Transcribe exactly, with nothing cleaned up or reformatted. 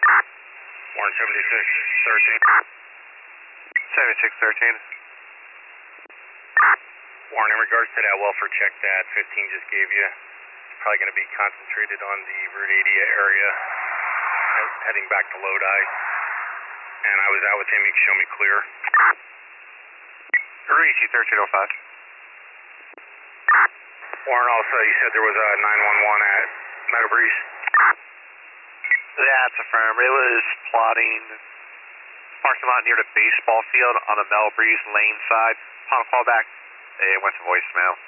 Warren seventy-six thirteen. seventy-six thirteen. Warren, in regards to that welfare check that fifteen just gave you, it's probably going to be concentrated on the Route eighty area, heading back to Lodi. And I was out with him, he can show me clear. Reach you thirteen oh five. Warren, also, you said there was a nine one one at Meadow Breeze. That's affirmed. It was plotting parking lot near the baseball field on the Meadow Breeze lane side. Upon callback, it went to voicemail.